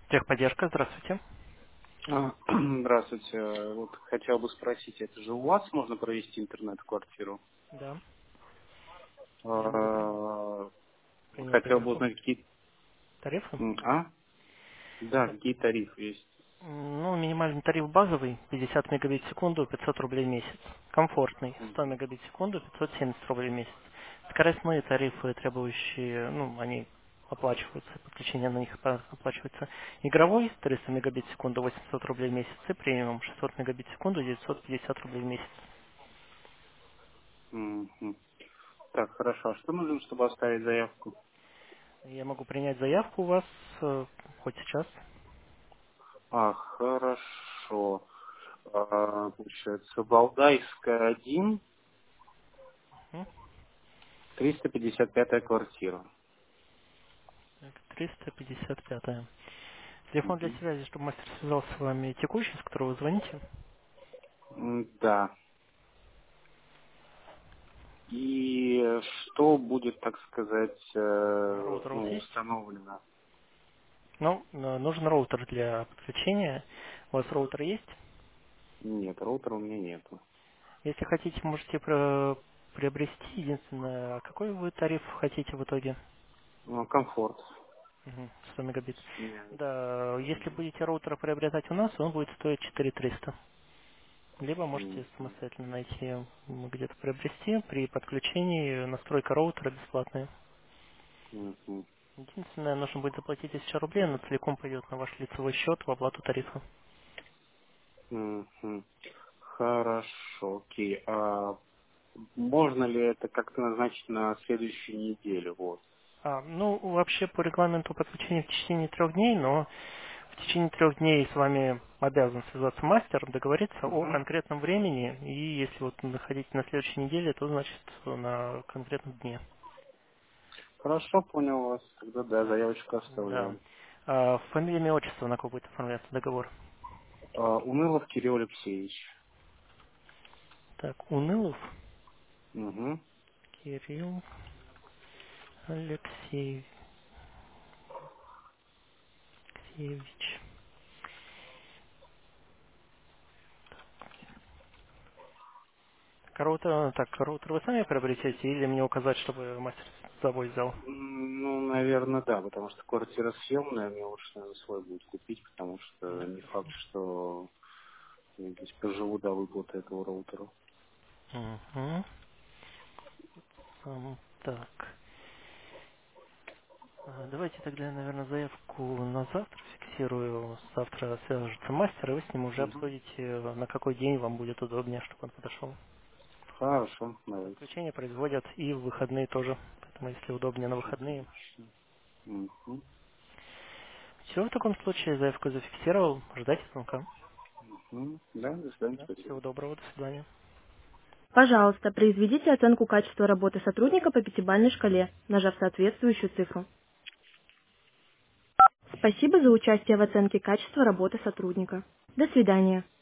Техподдержка, здравствуйте. Здравствуйте. Вот хотел бы спросить, это же у вас можно провести интернет в квартиру? Да, я могу А, принять Хотел бы заявку. узнать, какие... Тарифы? Да, Да. какие тарифы есть. Ну, минимальный тариф базовый, 50 мегабит в секунду, 500 рублей в месяц. Комфортный, 100 Мгм. мегабит в секунду, 570 рублей в месяц. Скоростные тарифы, требующие, ну, они оплачиваются, подключение на них оплачивается. Игровой, 300 мегабит в секунду, 800 рублей в месяц. И премиум, 600 мегабит в секунду, 950 рублей в месяц. Мгм. Так, хорошо. А что нужно, чтобы оставить заявку? Я могу принять заявку у вас хоть сейчас. Хорошо. Получается, Валдайская, 1, М? 355 квартира. Так, 355. Телефон для Мгм. связи, чтобы мастер связался с вами текущий, с которого вы звоните. Да. И что будет, так сказать, Роутер у вас есть? установлено? Ну, нужен роутер для подключения. У вас роутер есть? Нет, роутера у меня нету. Если хотите, можете приобрести. Единственное, а какой вы тариф хотите в итоге? Комфорт. 100 мегабит. Нет. Да, если будете роутер приобретать у нас, он будет стоить 4300. Либо Мгм. можете самостоятельно найти, где-то приобрести. При подключении настройка роутера бесплатная. Мгм. Единственное, нужно будет заплатить 1000 рублей, но целиком пойдет на ваш лицевой счет в оплату тарифа. Мгм. Хорошо, окей. А можно ли это как-то назначить на следующую неделю? Вот. Ну, вообще по регламенту подключения в течение 3 дней, но в течение 3 дней с вами обязан связаться мастер, договориться о Мгм. конкретном времени, и если вот находите на следующей неделе, то значит на конкретном дне. Хорошо, понял вас. Тогда да, Так, заявочку да. оставляем. Фамилия, имя, отчество, на кого будет оформляться договор. Унылов Кирилл Алексеевич. Так, Унылов Угу. Кирилл Алексеевич. Роутер вы сами приобретете или мне указать, чтобы мастер с собой взял? Ну, наверное, да, потому что квартира съемная, мне лучше, наверное, свой будет купить, потому что не факт, что я здесь поживу до выплаты этого роутера. Угу. Так. Давайте тогда, наверное, заявку на завтра фиксирую. Завтра свяжется мастер, и вы с ним уже Угу. обсудите, на какой день вам будет удобнее, чтобы он подошел. Хорошо, давайте. Подключение производят и в выходные тоже. Поэтому, если удобнее на выходные. Отлично. Угу. Все, в таком случае заявку зафиксировал. Ждайте звонка. Угу. Да, до свидания, Да, спасибо. всего доброго, до свидания. Пожалуйста, произведите оценку качества работы сотрудника по пятибалльной шкале, нажав соответствующую цифру. Спасибо за участие в оценке качества работы сотрудника. До свидания.